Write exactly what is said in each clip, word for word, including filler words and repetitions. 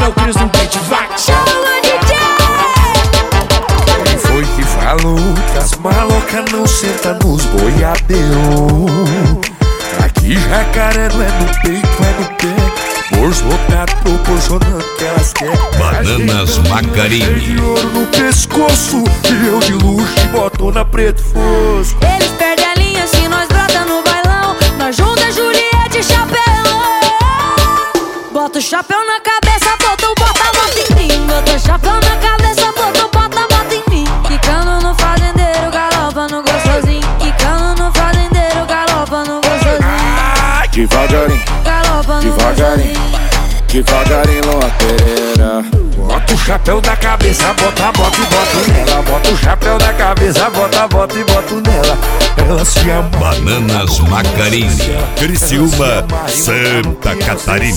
é o Cris no beat, vai! Chama D J! Quem foi que falou que as malocas não sentam nos boiadeiros? Aqui jacaré não é no peito, é no pé. Bolso lotado proporcionando o que elas querem. Bananas Macarini. De ouro no pescoço e eu de luxo e botona preto fosco. Eles perdem a linha se nós brota no bailão. Nós junta Juliette e chapelão. Bota o chapéu na cabeça, bota o bota, bota em mim. Bota o chapéu na cabeça, bota o bota, bota em mim. Quicando no fazendeiro, galopa no gostosinho. Quicando no fazendeiro, galopa no gostosinho. Devagarinho, Galopa no devagarinho, gostosinho. devagarinho, Lua Pereira. Bota o chapéu da cabeça, bota, bota e bota nela. Bota o chapéu da cabeça, bota, bota e bota nela. Ela se ama. Bananas Macarini, Criciúma, Santa Catarina.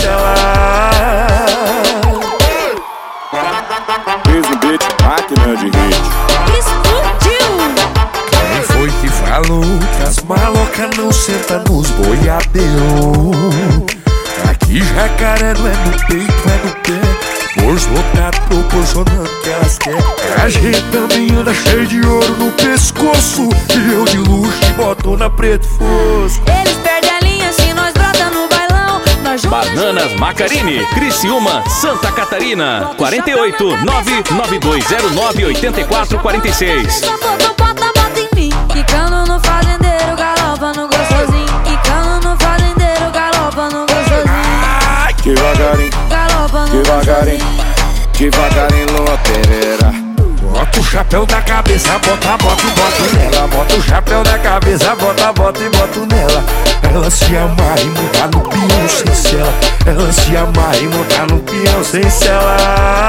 Fez no beat, máquina de hit. Explodiu! Quem foi que falou que as malocas não sentam nos boiadeiros? Aqui jacaré não é no peito, é no pé. Bolso lotado proporcionando o que elas querem. A gente também anda cheio de ouro no pescoço e eu de luxo e botona preto fosco. Eles perdem a linha se nós brota no bailão. Nós junta Bananas Juliette Macarini, e Criciúma, Santa Catarina. quarenta e oito, nove nove dois zero nove, oito quatro quatro seis. Bota, bota, bota em mim. Quicando no fazendeiro, galopa no gostosinho. Quicando no fazendeiro, galopa no gostosinho. Devagarinho, Galopa no devagarinho, gostosinho. devagarinho, Lua Pereira. Bota o chapéu da cabeça, bota, bota e bota nela. Bota o chapéu da cabeça, bota, bota e bota nela. Ela se amarra e monta no peão sem cela. Ela se amarra e monta no peão sem cela.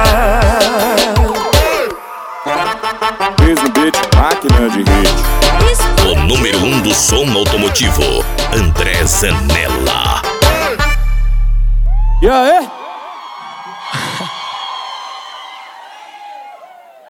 Fez no beat, máquina de hit. O número um do som automotivo, André Zanella. E aí?